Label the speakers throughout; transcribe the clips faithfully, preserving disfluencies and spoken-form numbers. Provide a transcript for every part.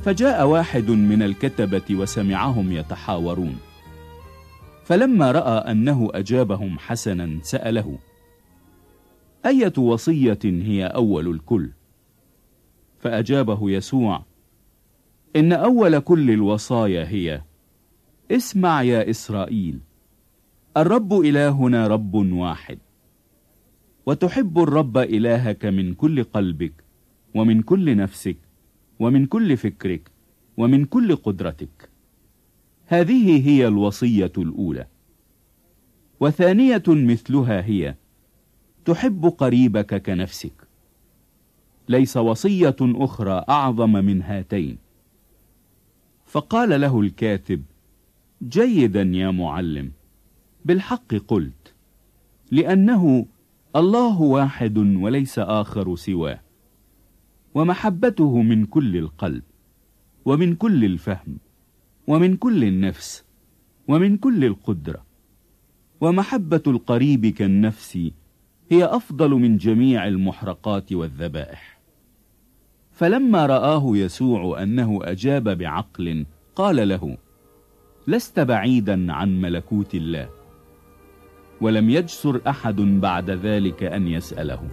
Speaker 1: فجاء واحد من الكتبة وسمعهم يتحاورون، فلما رأى أنه أجابهم حسنا سأله: أية وصية هي أول الكل؟ فأجابه يسوع: إن أول كل الوصايا هي: اسمع يا إسرائيل، الرب إلهنا رب واحد، وتحب الرب إلهك من كل قلبك ومن كل نفسك ومن كل فكرك ومن كل قدرتك. هذه هي الوصية الأولى. وثانية مثلها هي: تحب قريبك كنفسك. ليس وصية أخرى أعظم من هاتين. فقال له الكاتب: جيدا يا معلم، بالحق قلت، لأنه الله واحد وليس آخر سواه، ومحبته من كل القلب ومن كل الفهم ومن كل النفس ومن كل القدرة، ومحبة القريب كالنفس هي أفضل من جميع المحرقات والذبائح. فلما رآه يسوع أنه أجاب بعقل قال له: لست بعيدا عن ملكوت الله. ولم يجسر أحد بعد ذلك أن يسأله.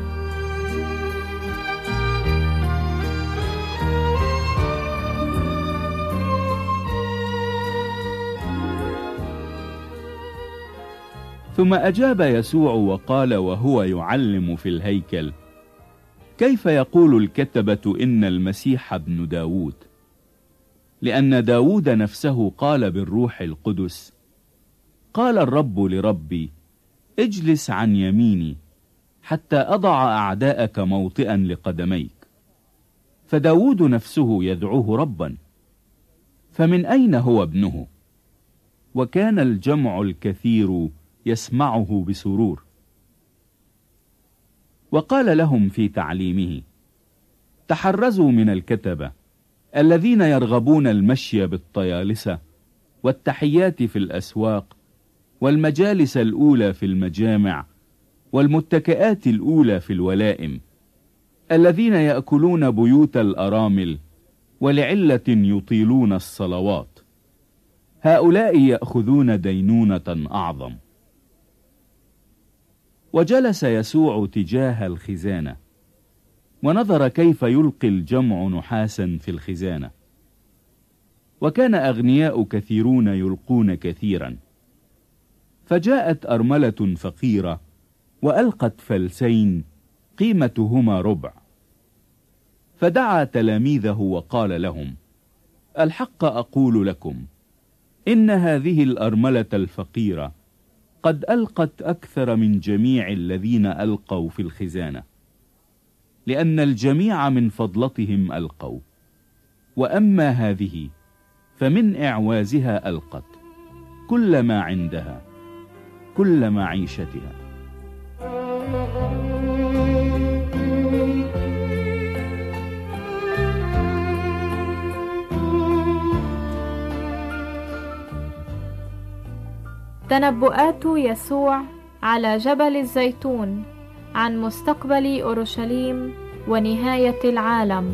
Speaker 1: ثم أجاب يسوع وقال وهو يعلم في الهيكل: كيف يقول الكتبة إن المسيح ابن داود؟ لأن داود نفسه قال بالروح القدس: قال الرب لربي: اجلس عن يميني حتى أضع أعداءك موطئا لقدميك. فداود نفسه يدعوه ربا، فمن أين هو ابنه؟ وكان الجمع الكثير يسمعه بسرور. وقال لهم في تعليمه: تحرزوا من الكتبة الذين يرغبون المشي بالطيالسة والتحيات في الأسواق والمجالس الأولى في المجامع والمتكئات الأولى في الولائم، الذين يأكلون بيوت الأرامل ولعلة يطيلون الصلوات. هؤلاء يأخذون دينونة أعظم. وجلس يسوع تجاه الخزانة، ونظر كيف يلقي الجمع نحاسا في الخزانة. وكان أغنياء كثيرون يلقون كثيرا. فجاءت أرملة فقيرة وألقت فلسين قيمتهما ربع. فدعا تلاميذه وقال لهم: الحق أقول لكم، إن هذه الأرملة الفقيرة قد ألقت أكثر من جميع الذين ألقوا في الخزانة، لأن الجميع من فضلتهم ألقوا، وأما هذه فمن إعوازها ألقت كل ما عندها، كل معيشتها.
Speaker 2: تنبؤات يسوع على جبل الزيتون عن مستقبل أورشليم ونهاية العالم.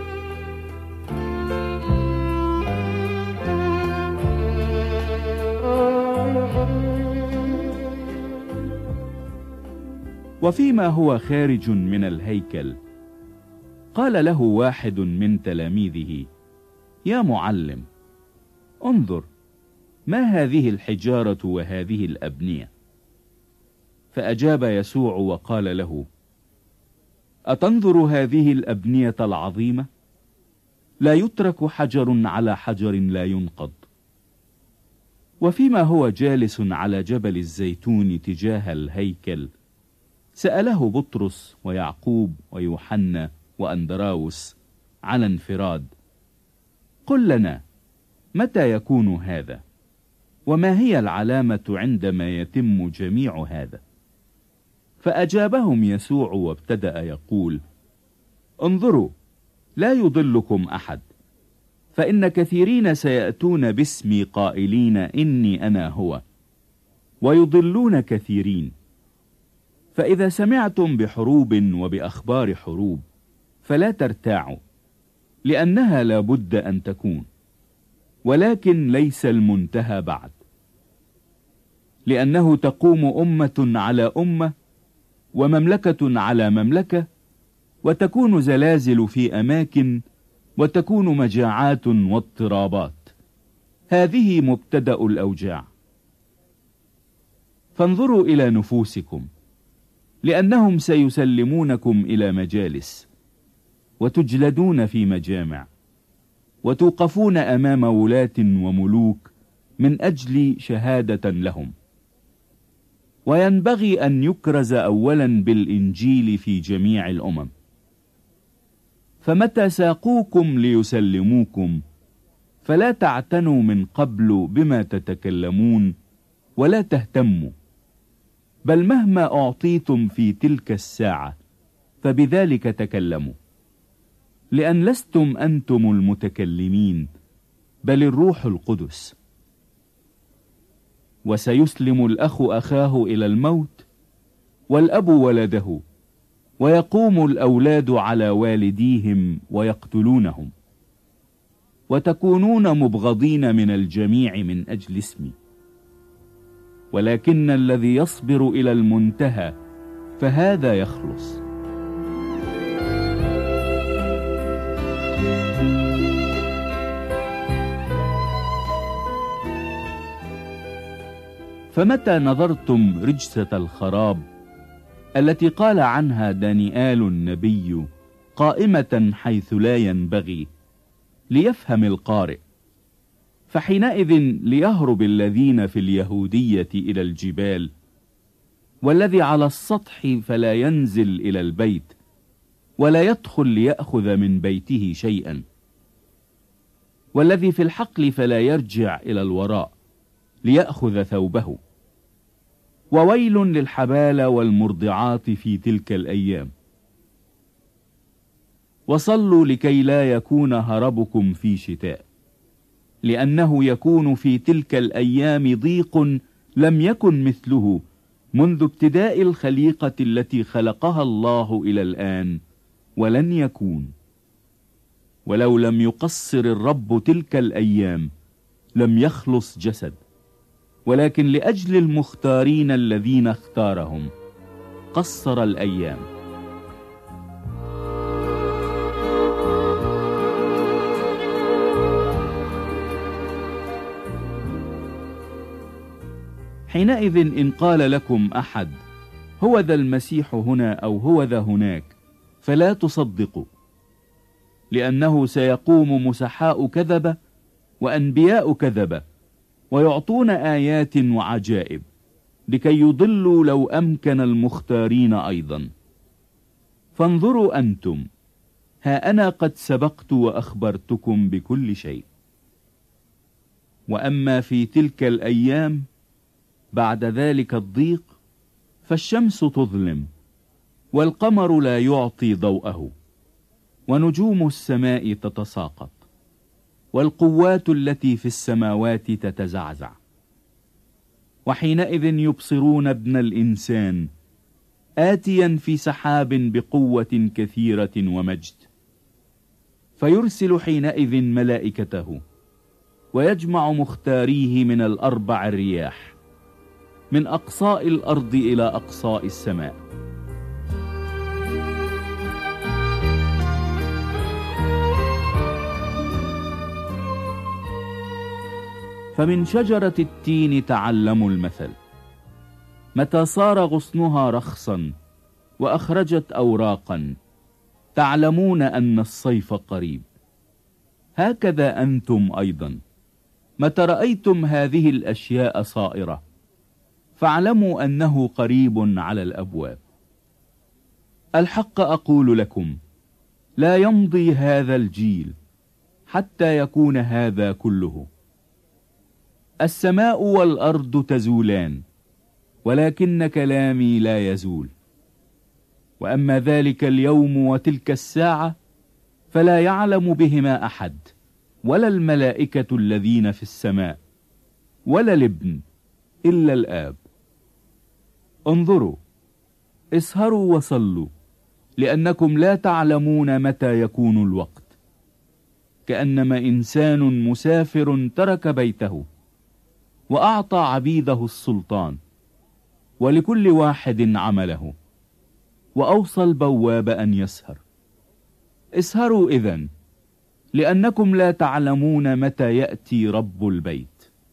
Speaker 1: وفيما هو خارج من الهيكل قال له واحد من تلاميذه: يا معلم، انظر، ما هذه الحجارة وهذه الأبنية؟ فأجاب يسوع وقال له: أتنظر هذه الأبنية العظيمة؟ لا يترك حجر على حجر لا ينقض. وفيما هو جالس على جبل الزيتون تجاه الهيكل سأله بطرس ويعقوب ويوحنا وأندراوس على انفراد: قل لنا، متى يكون هذا؟ وما هي العلامة عندما يتم جميع هذا؟ فأجابهم يسوع وابتدأ يقول: انظروا، لا يضلكم أحد، فإن كثيرين سيأتون باسمي قائلين إني أنا هو، ويضلون كثيرين. فإذا سمعتم بحروب وبأخبار حروب فلا ترتاعوا، لأنها لا بد أن تكون، ولكن ليس المنتهى بعد، لأنه تقوم أمة على أمة ومملكة على مملكة، وتكون زلازل في أماكن، وتكون مجاعات واضطرابات. هذه مبتدأ الأوجاع. فانظروا إلى نفوسكم، لأنهم سيسلمونكم إلى مجالس، وتجلدون في مجامع، وتوقفون أمام ولاة وملوك من أجل شهادة لهم. وينبغي أن يكرز أولا بالإنجيل في جميع الأمم. فمتى ساقوكم ليسلموكم فلا تعتنوا من قبل بما تتكلمون ولا تهتموا، بل مهما أعطيتم في تلك الساعة فبذلك تكلموا، لأن لستم أنتم المتكلمين بل الروح القدس. وسيسلم الأخ أخاه إلى الموت، والأب ولده، ويقوم الأولاد على والديهم ويقتلونهم، وتكونون مبغضين من الجميع من أجل اسمي. ولكن الذي يصبر إلى المنتهى فهذا يخلص. فمتى نظرتم رجسة الخراب التي قال عنها دانيال النبي قائمة حيث لا ينبغي، ليفهم القارئ، فحينئذ ليهرب الذين في اليهودية إلى الجبال، والذي على السطح فلا ينزل إلى البيت، ولا يدخل ليأخذ من بيته شيئا، والذي في الحقل فلا يرجع إلى الوراء ليأخذ ثوبه. وويل للحبال والمرضعات في تلك الأيام. وصلوا لكي لا يكون هربكم في شتاء، لأنه يكون في تلك الأيام ضيق لم يكن مثله منذ ابتداء الخليقة التي خلقها الله إلى الآن، ولن يكون. ولو لم يقصر الرب تلك الأيام لم يخلص جسد، ولكن لأجل المختارين الذين اختارهم قصر الأيام. حينئذ إن قال لكم أحد هو ذا المسيح هنا أو هو ذا هناك فلا تصدقوا، لأنه سيقوم مسحاء كذبة وأنبياء كذبة ويعطون آيات وعجائب لكي يضلوا لو أمكن المختارين أيضا. فانظروا أنتم، ها أنا قد سبقت وأخبرتكم بكل شيء. وأما في تلك الأيام بعد ذلك الضيق فالشمس تظلم، والقمر لا يعطي ضوءه، ونجوم السماء تتساقط، والقوات التي في السماوات تتزعزع. وحينئذ يبصرون ابن الإنسان آتيا في سحاب بقوة كثيرة ومجد، فيرسل حينئذ ملائكته ويجمع مختاريه من الأربع الرياح، من أقصاء الأرض إلى أقصاء السماء. فمن شجرة التين تعلموا المثل، متى صار غصنها رخصا وأخرجت أوراقا تعلمون أن الصيف قريب. هكذا أنتم أيضا متى رأيتم هذه الأشياء صائرة فاعلموا أنه قريب على الأبواب. الحق أقول لكم، لا يمضي هذا الجيل حتى يكون هذا كله. السماء والأرض تزولان، ولكن كلامي لا يزول. وأما ذلك اليوم وتلك الساعة فلا يعلم بهما أحد، ولا الملائكة الذين في السماء، ولا الابن، إلا الآب. انظروا، اسهروا وصلوا، لأنكم لا تعلمون متى يكون الوقت. كأنما إنسان مسافر ترك بيته وأعطى عبيده السلطان ولكل واحد عمله، وأوصى البواب أن يسهر. اسهروا إذن، لأنكم لا تعلمون متى يأتي رب البيت،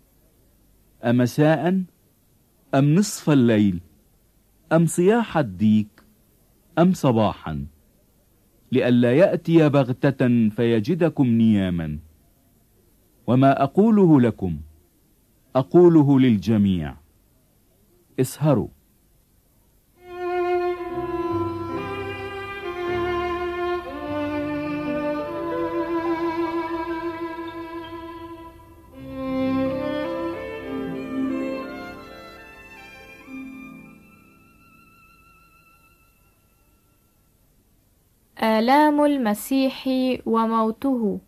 Speaker 1: أمساء أم نصف الليل أم صياح الديك أم صباحا، لئلا يأتي بغتة فيجدكم نياما. وما أقوله لكم أقوله للجميع، اسهروا.
Speaker 2: آلام المسيح وموته.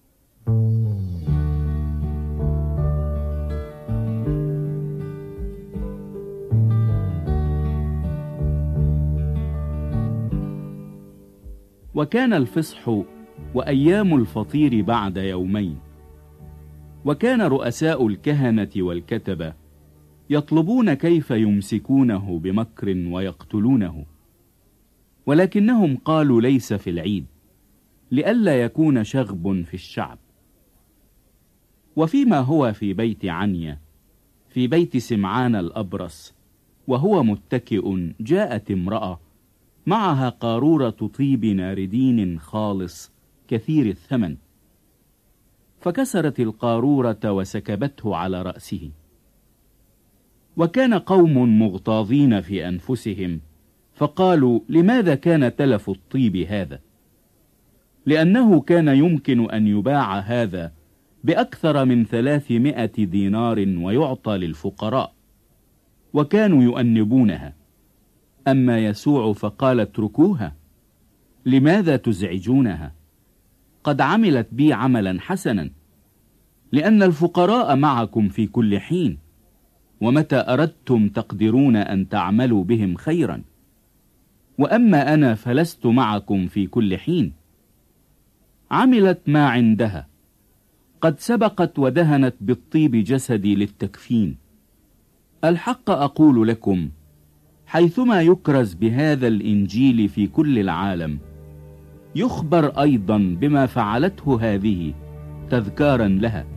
Speaker 1: وكان الفصح وأيام الفطير بعد يومين، وكان رؤساء الكهنة والكتبة يطلبون كيف يمسكونه بمكر ويقتلونه، ولكنهم قالوا ليس في العيد، لئلا يكون شغب في الشعب. وفيما هو في بيت عنيا في بيت سمعان الأبرص وهو متكئ، جاءت امرأة معها قارورة طيب ناردين خالص كثير الثمن، فكسرت القارورة وسكبته على رأسه. وكان قوم مغتاظين في أنفسهم، فقالوا لماذا كان تلف الطيب هذا؟ لأنه كان يمكن أن يباع هذا بأكثر من ثلاثمائة دينار ويعطى للفقراء، وكانوا يؤنبونها. أما يسوع فقال اتركوها، لماذا تزعجونها؟ قد عملت بي عملا حسنا، لأن الفقراء معكم في كل حين، ومتى أردتم تقدرون أن تعملوا بهم خيرا، وأما أنا فلست معكم في كل حين. عملت ما عندها، قد سبقت ودهنت بالطيب جسدي للتكفين. الحق أقول لكم، حيثما يكرز بهذا الإنجيل في كل العالم، يخبر أيضا بما فعلته هذه تذكارا لها.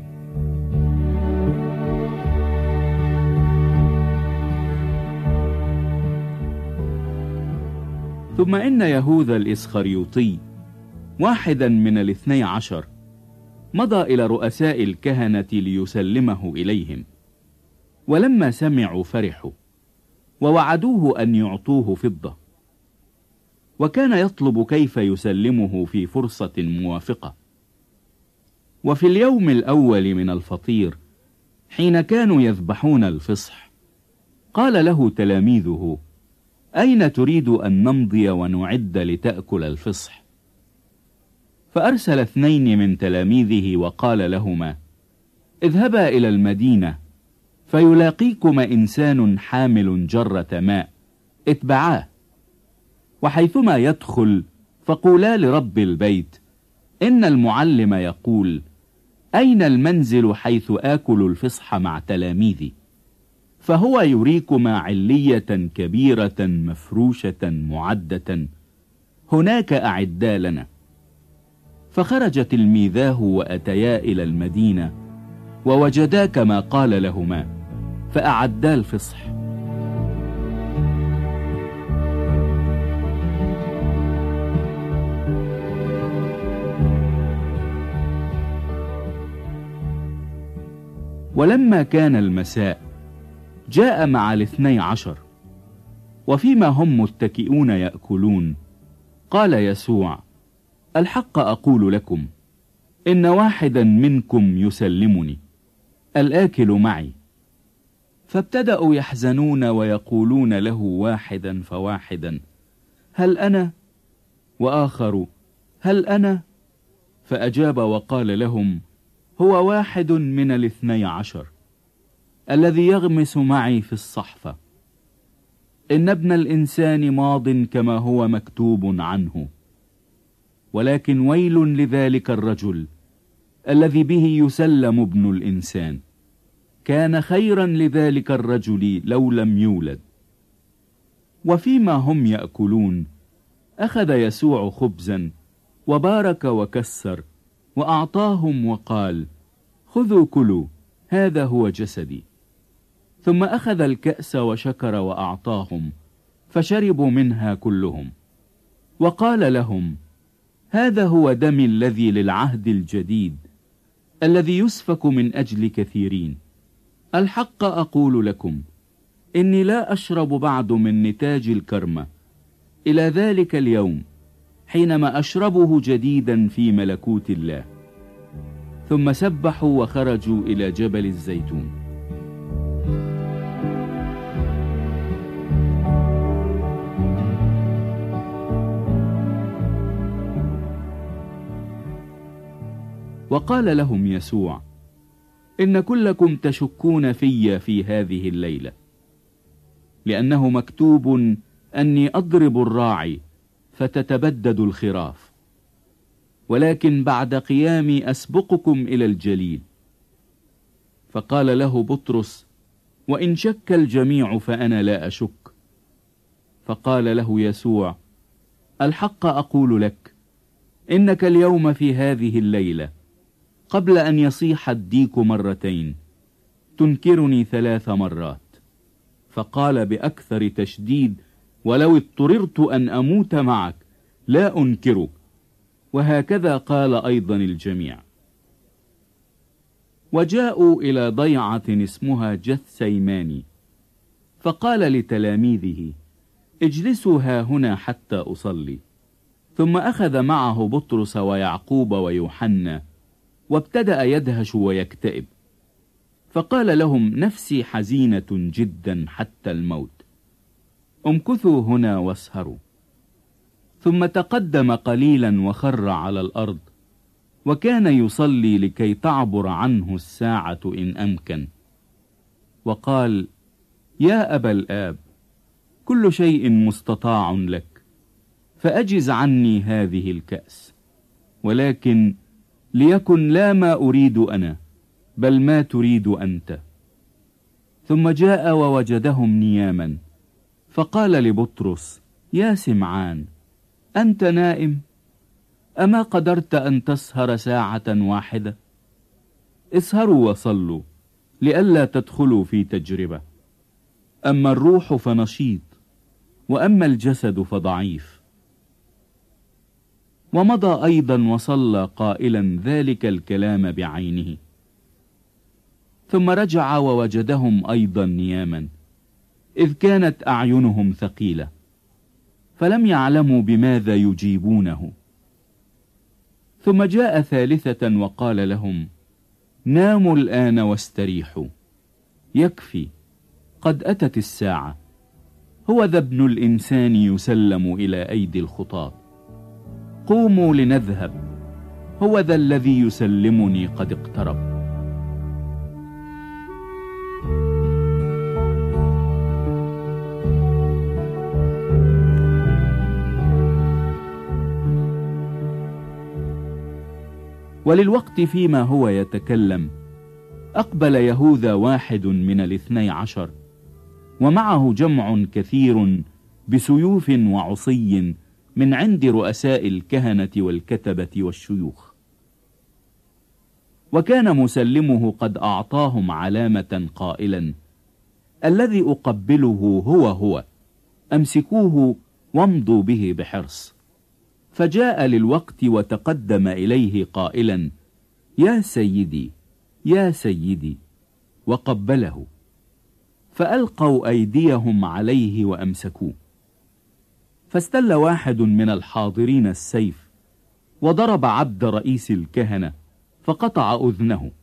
Speaker 1: ثم إن يهوذا الإسخريوطي واحدا من الاثني عشر مضى إلى رؤساء الكهنة ليسلمه إليهم، ولما سمعوا فرحوا ووعدوه أن يعطوه فضة، وكان يطلب كيف يسلمه في فرصة موافقة. وفي اليوم الأول من الفطير حين كانوا يذبحون الفصح، قال له تلاميذه: أين تريد أن نمضي ونعد لتأكل الفصح؟ فأرسل اثنين من تلاميذه وقال لهما: اذهبا إلى المدينة فيلاقيكما إنسان حامل جرة ماء، اتبعاه، وحيثما يدخل فقولا لرب البيت: إن المعلم يقول: أين المنزل حيث آكل الفصح مع تلاميذي؟ فهو يريكما علية كبيرة مفروشة معدة، هناك أعدا لنا. فخرج تلميذاه وأتيا إلى المدينة ووجدا كما قال لهما، فأعدا الفصح. ولما كان المساء جاء مع الاثني عشر، وفيما هم متكئون يأكلون قال يسوع: الحق أقول لكم، إن واحدا منكم يسلمني، الآكل معي. فابتدأوا يحزنون ويقولون له واحدا فواحدا: هل أنا؟ وآخر: هل أنا؟ فأجاب وقال لهم: هو واحد من الاثني عشر الذي يغمس معي في الصحفة. إن ابن الإنسان ماض كما هو مكتوب عنه، ولكن ويل لذلك الرجل الذي به يسلم ابن الإنسان. كان خيرا لذلك الرجل لو لم يولد. وفيما هم يأكلون أخذ يسوع خبزا وبارك وكسر وأعطاهم وقال: خذوا كلوا، هذا هو جسدي. ثم أخذ الكأس وشكر وأعطاهم، فشربوا منها كلهم. وقال لهم: هذا هو دمي الذي للعهد الجديد، الذي يسفك من أجل كثيرين. الحق أقول لكم، إني لا أشرب بعد من نتاج الكرمة إلى ذلك اليوم، حينما أشربه جديدا في ملكوت الله. ثم سبحوا وخرجوا إلى جبل الزيتون. وقال لهم يسوع: إن كلكم تشكون في في هذه الليلة، لأنه مكتوب أني أضرب الراعي فتتبدد الخراف، ولكن بعد قيامي أسبقكم إلى الجليل. فقال له بطرس: وإن شك الجميع فأنا لا أشك. فقال له يسوع: الحق أقول لك، إنك اليوم في هذه الليلة قبل أن يصيح الديك مرتين تنكرني ثلاث مرات. فقال بأكثر تشديد: ولو اضطررت أن أموت معك لا أنكرك. وهكذا قال أيضا الجميع. وجاءوا إلى ضيعة اسمها جثسيماني، فقال لتلاميذه: اجلسوا ها هنا حتى أصلي. ثم أخذ معه بطرس ويعقوب ويوحنا، وابتدأ يدهش ويكتئب، فقال لهم: نفسي حزينة جدا حتى الموت، امكثوا هنا واسهروا. ثم تقدم قليلا وخر على الأرض، وكان يصلي لكي تعبر عنه الساعة إن أمكن. وقال: يا أبا الآب، كل شيء مستطاع لك، فأجز عني هذه الكأس، ولكن ليكن لا ما أريد أنا، بل ما تريد أنت. ثم جاء ووجدهم نياما، فقال لبطرس: يا سمعان، أنت نائم؟ أما قدرت أن تسهر ساعة واحدة؟ اسهروا وصلوا، لئلا تدخلوا في تجربة. أما الروح فنشيط، وأما الجسد فضعيف. ومضى أيضا وصلى قائلا ذلك الكلام بعينه. ثم رجع ووجدهم أيضا نياما، إذ كانت أعينهم ثقيلة، فلم يعلموا بماذا يجيبونه. ثم جاء ثالثة وقال لهم: ناموا الآن واستريحوا، يكفي، قد أتت الساعة، هو ذا ابن الإنسان يسلم إلى أيدي الخطاة. قوموا لنذهب، هو ذا الذي يسلمني قد اقترب. وللوقت فيما هو يتكلم أقبل يهوذا واحد من الاثني عشر، ومعه جمع كثير بسيوف وعصي من عند رؤساء الكهنة والكتبة والشيوخ. وكان مسلمه قد أعطاهم علامة قائلا: الذي أقبله هو هو، أمسكوه وامضوا به بحرص. فجاء للوقت وتقدم إليه قائلا: يا سيدي، يا سيدي، وقبله. فألقوا أيديهم عليه وأمسكوه. فاستل واحد من الحاضرين السيف، وضرب عبد رئيس الكهنة، فقطع أذنه.